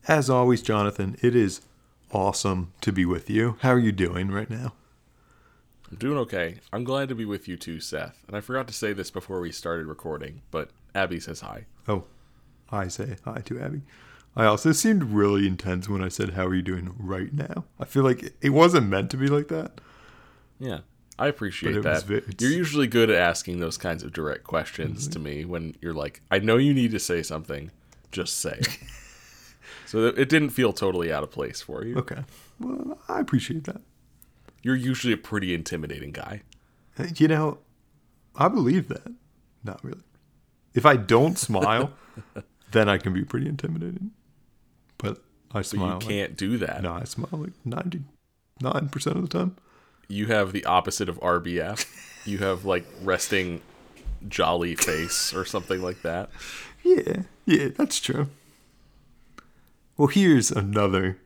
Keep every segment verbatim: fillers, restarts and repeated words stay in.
As always, Jonathan, it is awesome to be with you. How are you doing right now? I'm doing okay. I'm glad to be with you too, Seth. And I forgot to say this before we started recording, but Abby says hi. Oh, I say hi to Abby. I also seemed really intense when I said, how are you doing right now? I feel like it wasn't meant to be like that. Yeah, I appreciate But it was that. ve- it's- You're usually good at asking those kinds of direct questions to me when you're like, I know you need to say something, just say it. So it didn't feel totally out of place for you. Okay. Well, I appreciate that. You're usually a pretty intimidating guy. You know, I believe that. Not really. If I don't smile, then I can be pretty intimidating. But I But smile. you can't do that. Like, no, I smile like ninety-nine percent of the time. You have the opposite of R B F. You have like resting jolly face or something like that. Yeah, yeah, that's true. Well, here's another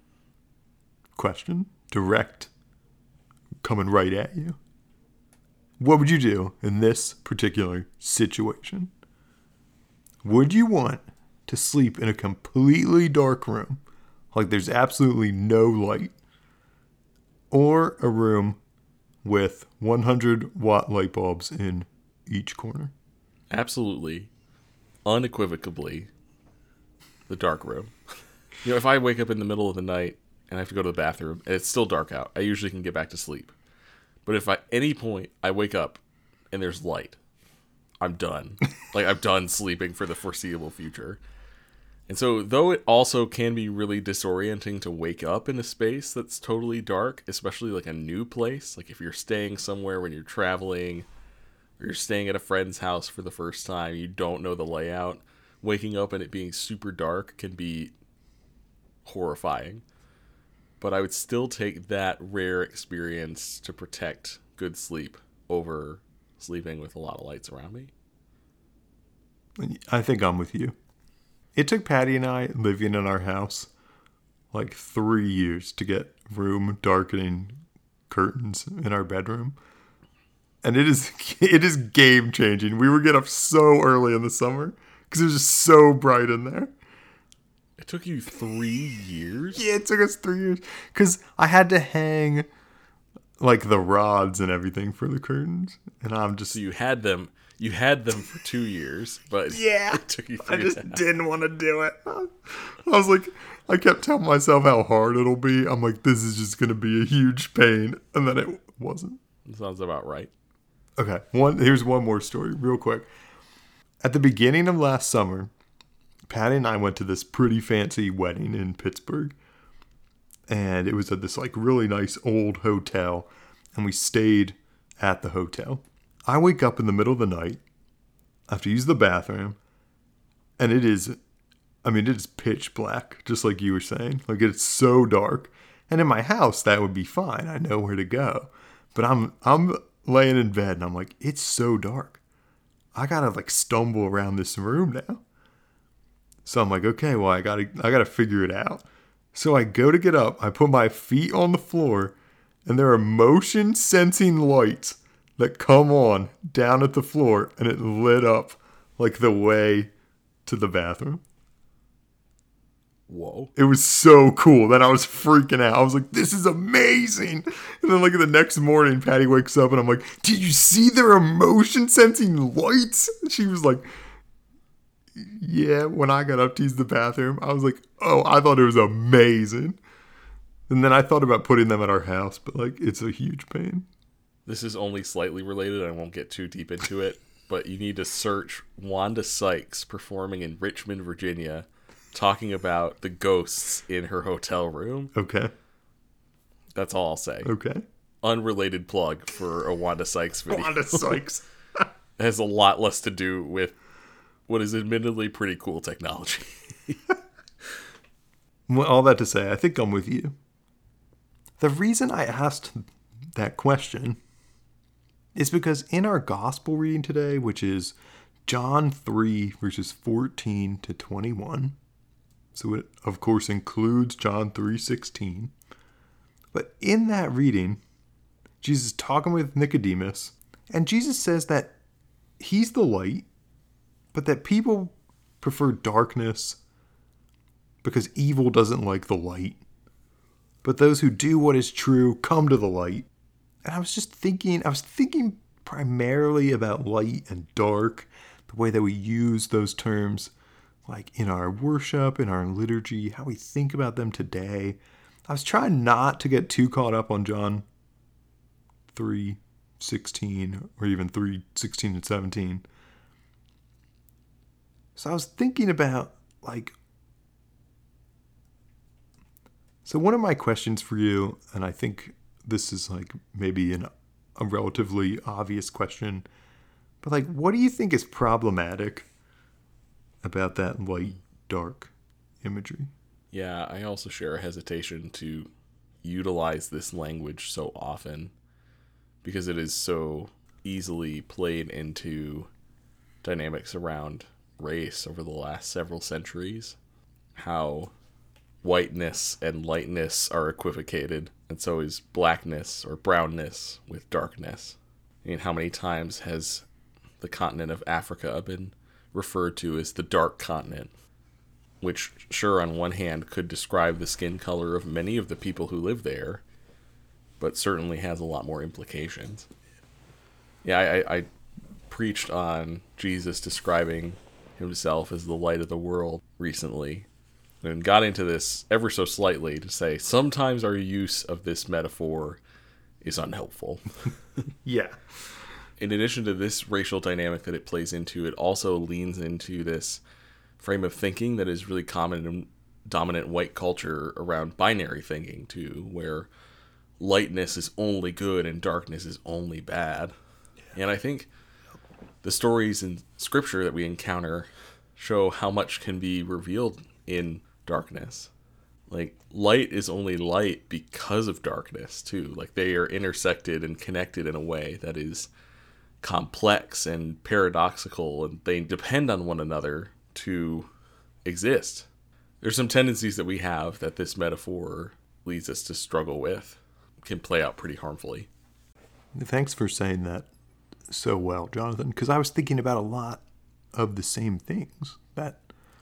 question, direct, coming right at you. What would you do in this particular situation? Would you want to sleep in a completely dark room, like there's absolutely no light, or a room with one hundred watt light bulbs in each corner? Absolutely, unequivocally, the dark room. You know, if I wake up in the middle of the night and I have to go to the bathroom and it's still dark out, I usually can get back to sleep. But if at any point I wake up and there's light, I'm done. Like, I'm done sleeping for the foreseeable future. And so, though it also can be really disorienting to wake up in a space that's totally dark, especially like a new place, like if you're staying somewhere when you're traveling, or you're staying at a friend's house for the first time, you don't know the layout, waking up and it being super dark can be horrifying. But I would still take that rare experience to protect good sleep over sleeping with a lot of lights around me. I think I'm with you. It took Patty and I living in our house like three years to get room darkening curtains in our bedroom. And it is it is game changing. We would get up so early in the summer because it was just so bright in there. It took you three years? Yeah, it took us three years because I had to hang like the rods and everything for the curtains, and I'm just So you had them, you had them for two years, but yeah, it took you I three. just and a half. didn't want to do it. I was like, I kept telling myself how hard it'll be. I'm like, this is just gonna be a huge pain, and then it wasn't. Sounds about right. Okay, one here's one more story, real quick. At the beginning of last summer, Patty and I went to this pretty fancy wedding in Pittsburgh. And it was at this like really nice old hotel. And we stayed at the hotel. I wake up in the middle of the night. I have to use the bathroom. And it is, I mean, it is pitch black, just like you were saying. Like, it's so dark. And in my house, that would be fine. I know where to go. But I'm I'm laying in bed and I'm like, it's so dark. I gotta like stumble around this room now. So I'm like, okay, well, I gotta, I gotta figure it out. So I go to get up, I put my feet on the floor, and there are motion sensing lights that come on down at the floor, and it lit up like the way to the bathroom. Whoa. It was so cool. Then I was freaking out. I was like, this is amazing. And then like the next morning, Patty wakes up and I'm like, did you see there are motion sensing lights? And she was like, yeah, when I got up to use the bathroom, I was like, oh, I thought it was amazing. And then I thought about putting them at our house, but like, it's a huge pain. This is only slightly related. I won't get too deep into it, but you need to search Wanda Sykes performing in Richmond, Virginia, talking about the ghosts in her hotel room. Okay. That's all I'll say. Okay. Unrelated plug for a Wanda Sykes video. Wanda Sykes. It has a lot less to do with what is admittedly pretty cool technology. Well, all that to say, I think I'm with you. The reason I asked that question is because in our gospel reading today, which is John three, verses fourteen to twenty-one, so it, of course, includes John three sixteen, but in that reading, Jesus is talking with Nicodemus, and Jesus says that he's the light, but that people prefer darkness because evil doesn't like the light. But those who do what is true come to the light. And I was just thinking, I was thinking primarily about light and dark, the way that we use those terms, like in our worship, in our liturgy, how we think about them today. I was trying not to get too caught up on John three sixteen or even three sixteen and seventeen. So I was thinking about, like, so one of my questions for you, and I think this is like maybe an, a relatively obvious question, but like, what do you think is problematic about that light, dark imagery? Yeah, I also share a hesitation to utilize this language so often because it is so easily played into dynamics around race over the last several centuries. How whiteness and lightness are equivocated, and so is blackness or brownness with darkness. I mean, how many times has the continent of Africa been referred to as the dark continent? Which, sure, on one hand could describe the skin color of many of the people who live there, but certainly has a lot more implications. Yeah, I, I preached on Jesus describing himself as the light of the world recently, and got into this ever so slightly to say sometimes our use of this metaphor is unhelpful. Yeah. In addition to this racial dynamic that it plays into, it also leans into this frame of thinking that is really common in dominant white culture around binary thinking too, where lightness is only good and darkness is only bad. Yeah. And I think the stories in scripture that we encounter show how much can be revealed in darkness. Like, light is only light because of darkness too. Like, they are intersected and connected in a way that is complex and paradoxical, and they depend on one another to exist. There's some tendencies that we have that this metaphor leads us to struggle with. It can play out pretty harmfully. Thanks for saying that so well, Jonathan, because I was thinking about a lot of the same things. That,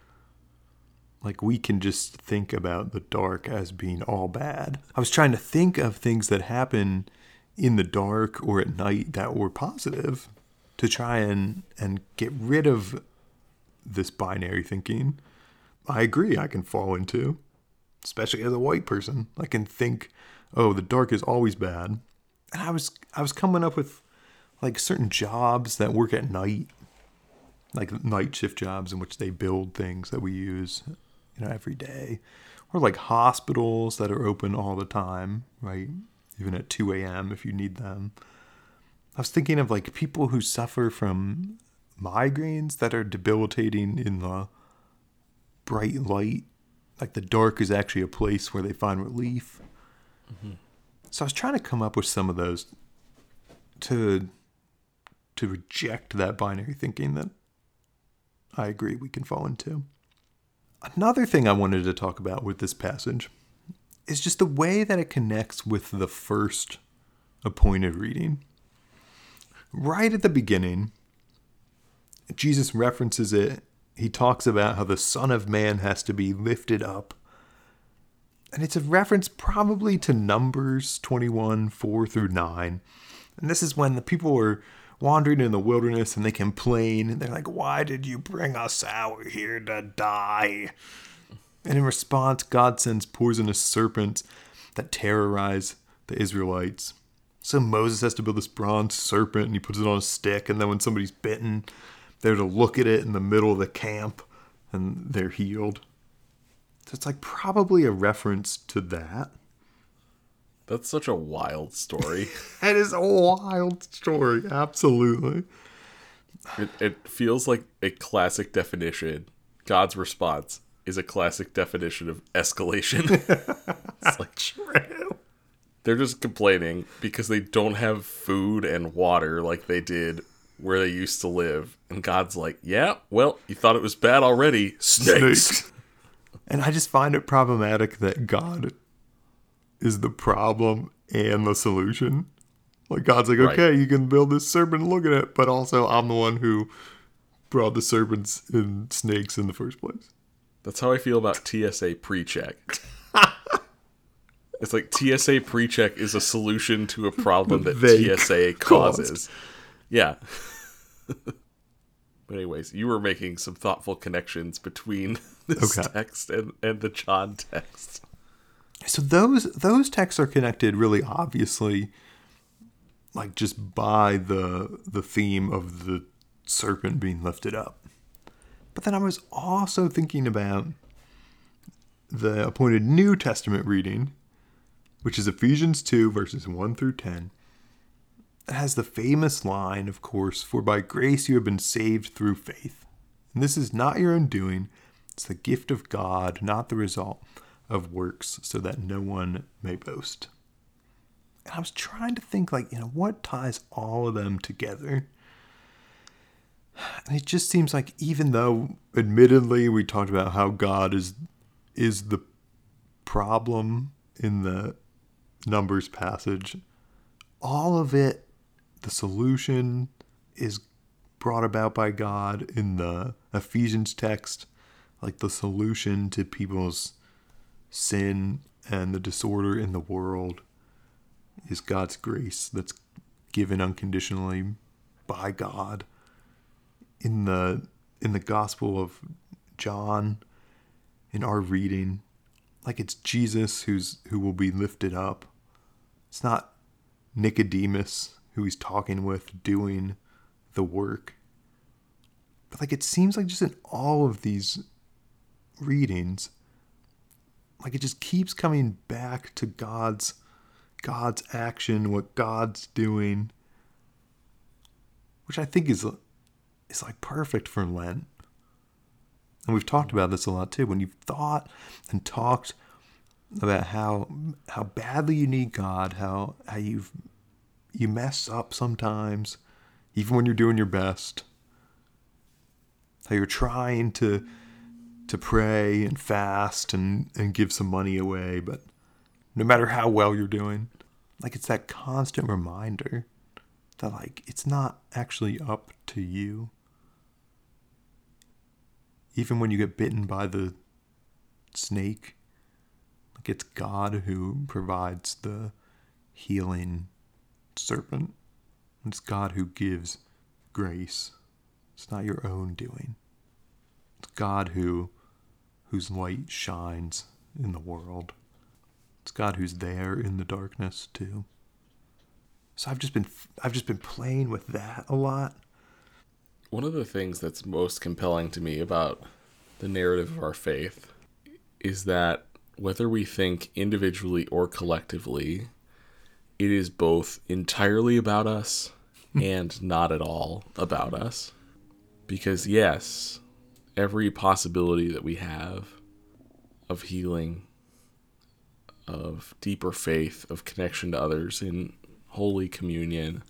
like, we can just think about the dark as being all bad. I was trying to think of things that happen in the dark or at night that were positive to try and, and get rid of this binary thinking. I agree, I can fall into, especially as a white person. I can think, oh, the dark is always bad. And I was I was coming up with, like, certain jobs that work at night, like night shift jobs in which they build things that we use, you know, every day, or like hospitals that are open all the time, right? Even at two a.m. if you need them. I was thinking of, like, people who suffer from migraines that are debilitating in the bright light. Like, the dark is actually a place where they find relief. Mm-hmm. So I was trying to come up with some of those to to reject that binary thinking that I agree we can fall into. Another thing I wanted to talk about with this passage is just the way that it connects with the first appointed reading. Right at the beginning, Jesus references it. He talks about how the Son of Man has to be lifted up. And it's a reference probably to Numbers twenty-one, four through nine. And this is when the people were wandering in the wilderness and they complain. And they're like, why did you bring us out here to die? And in response, God sends poisonous serpents that terrorize the Israelites. So Moses has to build this bronze serpent and he puts it on a stick. And then when somebody's bitten, they're to look at it in the middle of the camp and they're healed. So it's like probably a reference to that. That's such a wild story. That is a wild story. Absolutely. It, it feels like a classic definition. God's response is a classic definition of escalation. It's like, true. They're just complaining because they don't have food and water like they did where they used to live. And God's like, yeah, well, you thought it was bad already. Snakes. Snakes. And I just find it problematic that God is the problem and the solution. Like, God's like, okay, right, you can build this serpent and look at it, but also I'm the one who brought the serpents and snakes in the first place. That's how I feel about T S A pre-check. It's like T S A pre-check is a solution to a problem that They T S A causes. Yeah. But anyways, you were making some thoughtful connections between this Okay. text and, and the John text. So those those texts are connected really obviously, like just by the the theme of the serpent being lifted up. But then I was also thinking about the appointed New Testament reading, which is Ephesians two, verses one through ten. It has the famous line, of course, "For by grace you have been saved through faith. And this is not your own doing, it's the gift of God, not the result of works, so that no one may boast." And I was trying to think, like, you know, what ties all of them together? And it just seems like, even though, admittedly, we talked about how God is is the problem in the Numbers passage, all of it, the solution, is brought about by God in the Ephesians text. Like, the solution to people's sin and the disorder in the world is God's grace that's given unconditionally by God. In the in the Gospel of John, in our reading, like, it's Jesus who's who will be lifted up. It's not Nicodemus who he's talking with doing the work. But, like, it seems like just in all of these readings, like, it just keeps coming back to God's God's action, what God's doing, which I think is is like perfect for Lent. And we've talked about this a lot too. When you've thought and talked about how how badly you need God, how how you've you mess up sometimes, even when you're doing your best, how you're trying to to pray and fast and, and give some money away, but no matter how well you're doing, like, it's that constant reminder that, like, it's not actually up to you. Even when you get bitten by the snake, like, it's God who provides the healing serpent. It's God who gives grace. It's not your own doing. It's God who whose light shines in the world. It's God who's there in the darkness too. So I've just been I've just been playing with that a lot. One of the things that's most compelling to me about the narrative of our faith is that whether we think individually or collectively, it is both entirely about us and not at all about us. Because yes, every possibility that we have of healing, of deeper faith, of connection to others in Holy Communion,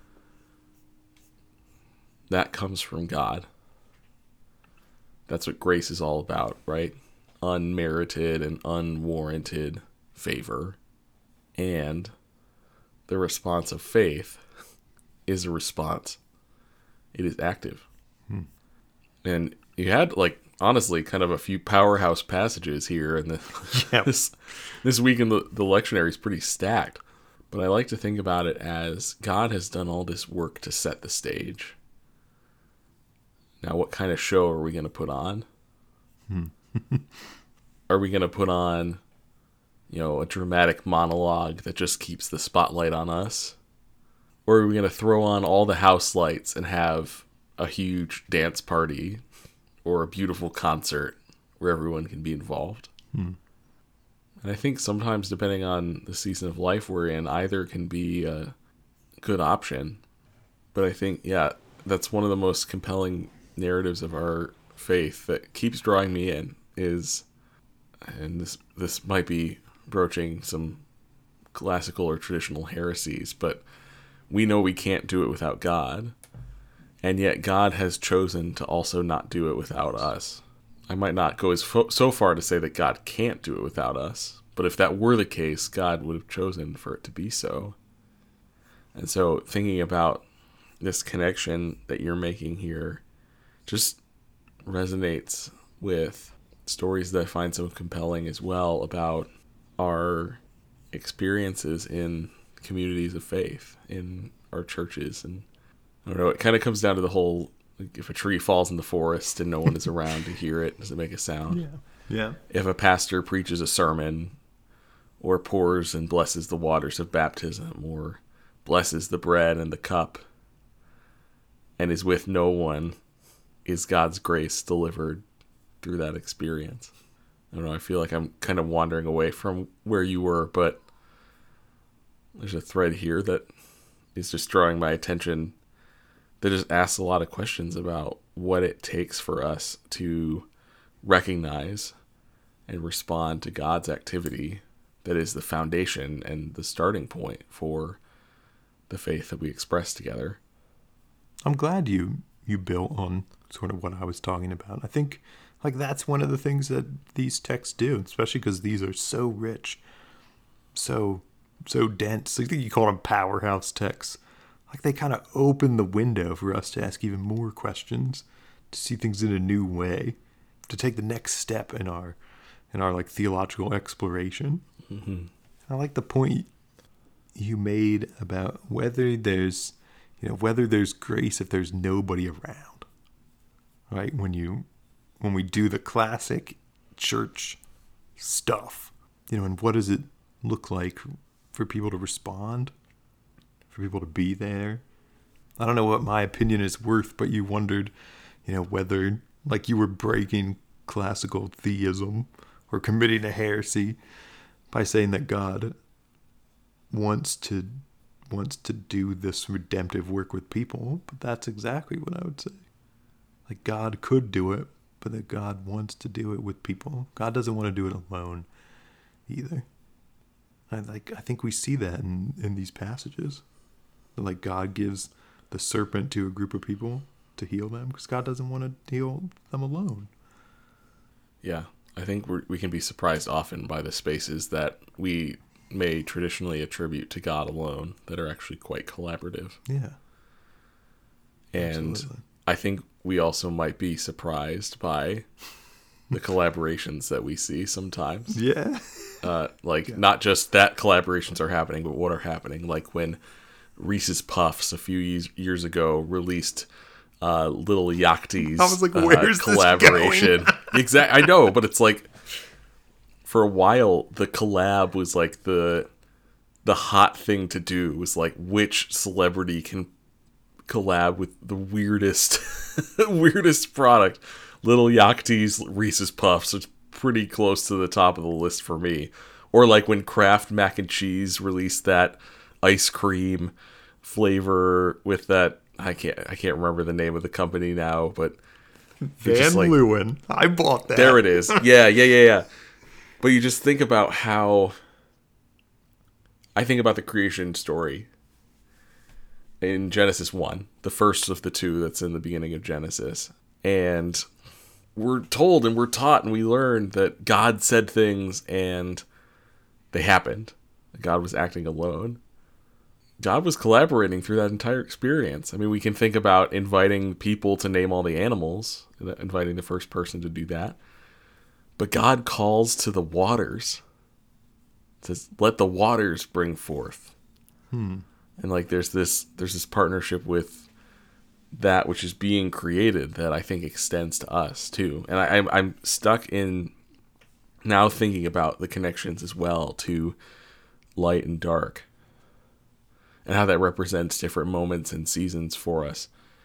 that comes from God. That's what grace is all about, right? Unmerited and unwarranted favor. And the response of faith is a response. It is active. Hmm. And you had, like, honestly, kind of a few powerhouse passages here, and Yep. this this week in the, the lectionary is pretty stacked. But I like to think about it as God has done all this work to set the stage. Now, what kind of show are we going to put on? Hmm. Are we going to put on, you know, a dramatic monologue that just keeps the spotlight on us? Or are we going to throw on all the house lights and have a huge dance party or a beautiful concert where everyone can be involved? Hmm. And I think sometimes, depending on the season of life we're in, either can be a good option. But I think, yeah, that's one of the most compelling narratives of our faith that keeps drawing me in is, and this this might be broaching some classical or traditional heresies, but we know we can't do it without God, and yet God has chosen to also not do it without us. I might not go as fo- so far to say that God can't do it without us, but if that were the case, God would have chosen for it to be so. And so thinking about this connection that you're making here just resonates with stories that I find so compelling as well about our experiences in communities of faith, in our churches. And I don't know, it kind of comes down to the whole, like, if a tree falls in the forest and no one is around to hear it, does it make a sound? Yeah. Yeah. If a pastor preaches a sermon or pours and blesses the waters of baptism or blesses the bread and the cup and is with no one, is God's grace delivered through that experience? I don't know, I feel like I'm kind of wandering away from where you were, but there's a thread here that is just drawing my attention that just asks a lot of questions about what it takes for us to recognize and respond to God's activity that is the foundation and the starting point for the faith that we express together. I'm glad you you built on sort of what I was talking about. I think like that's one of the things that these texts do, especially because these are so rich, so so dense. I think you call them powerhouse texts. Like they kind of open the window for us to ask even more questions, to see things in a new way, to take the next step in our in our like theological exploration. Mm-hmm. I like the point you made about whether there's, you know, whether there's grace if there's nobody around, right? When you, when we do the classic church stuff, you know, and what does it look like for people to respond, for people to be there? I don't know what my opinion is worth, but you wondered, you know, whether like you were breaking classical theism or committing a heresy by saying that God wants to wants to do this redemptive work with people. But that's exactly what I would say. Like God could do it, but that God wants to do it with people. God doesn't want to do it alone either. I like I think we see that in, in these passages. Like God gives the serpent to a group of people to heal them because God doesn't want to heal them alone. Yeah, I think we're, we can be surprised often by the spaces that we may traditionally attribute to God alone that are actually quite collaborative. Yeah. And Absolutely. I think we also might be surprised by the collaborations that we see sometimes. Yeah. Uh, like, Yeah. not just that collaborations are happening, but what are happening. Like when Reese's Puffs a few years, years ago released uh, Little Yachty's I was like, uh, where's this collaboration. Exactly. I know, but it's like, for a while, the collab was like the the hot thing to do. Was like, which celebrity can collab with the weirdest weirdest product. Little Yachty's Reese's Puffs is pretty close to the top of the list for me. Or like when Kraft Mac and Cheese released that ice cream flavor with that, I can't I can't remember the name of the company now, but Van like, Leeuwen. I bought that. there it is. Yeah, yeah, yeah, yeah. But you just think about how I think about the creation story in Genesis one, the first of the two that's in the beginning of Genesis. And we're told and we're taught and we learn that God said things and they happened. God was acting alone. God was collaborating through that entire experience. I mean, we can think about inviting people to name all the animals, inviting the first person to do that. But God calls to the waters. Says, let the waters bring forth. Hmm. And like there's this there's this partnership with that which is being created that I think extends to us too. And I, I'm I'm stuck in now thinking about the connections as well to light and dark. And how that represents different moments and seasons for us.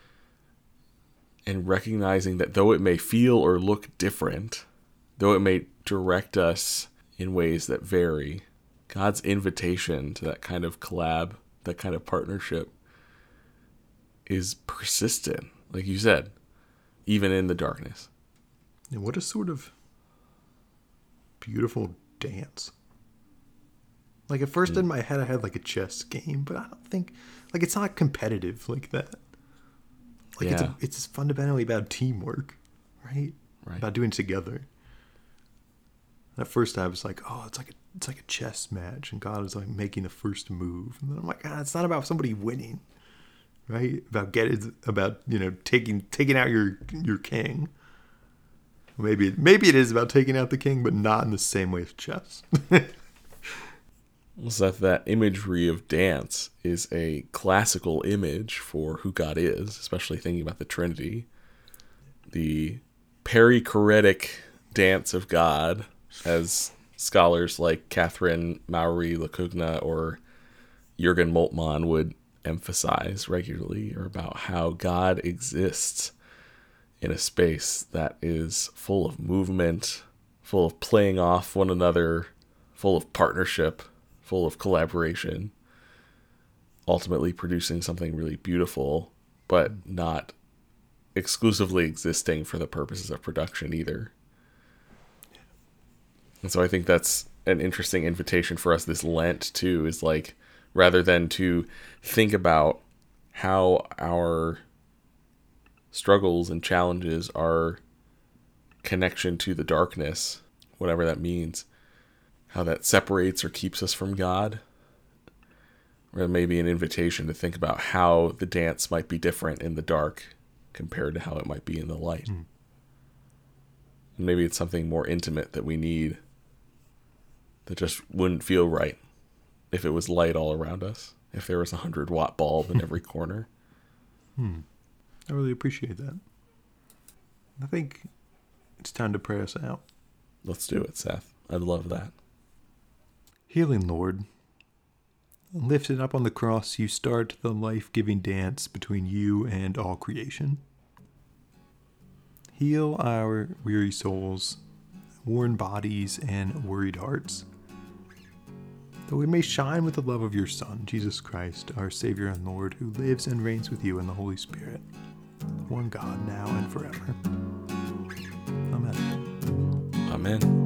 And recognizing that though it may feel or look different, though it may direct us in ways that vary, God's invitation to that kind of collab, that kind of partnership, is persistent, like you said, even in the darkness. And what a sort of beautiful dance. Like at first mm. in my head I had like a chess game, but I don't think, like it's not competitive like that. Like yeah. it's a, it's fundamentally about teamwork, right? Right. About doing it together. At first I was like, oh, it's like a it's like a chess match, and God is like making the first move, and then I'm like, ah, it's not about somebody winning, right? About getting about you know taking taking out your your king. Maybe maybe it is about taking out the king, but not in the same way as chess. So that, that imagery of dance is a classical image for who God is, especially thinking about the Trinity. The perichoretic dance of God, as scholars like Catherine Maury Lacugna or Jürgen Moltmann would emphasize regularly, are about how God exists in a space that is full of movement, full of playing off one another, full of partnership, full of collaboration, ultimately producing something really beautiful, but not exclusively existing for the purposes of production either. And so I think that's an interesting invitation for us this Lent too, is like, rather than to think about how our struggles and challenges are connection to the darkness, whatever that means, how that separates or keeps us from God, or maybe an invitation to think about how the dance might be different in the dark compared to how it might be in the light. Mm. And maybe it's something more intimate that we need that just wouldn't feel right if it was light all around us, if there was a hundred watt bulb in every corner. Hmm. I really appreciate that. I think it's time to pray us out. Let's do it, Seth. I'd love that. Healing Lord, lifted up on the cross, you start the life-giving dance between you and all creation. Heal our weary souls, worn bodies, and worried hearts, that we may shine with the love of your Son, Jesus Christ, our Savior and Lord, who lives and reigns with you in the Holy Spirit, one God, now and forever. Amen. Amen.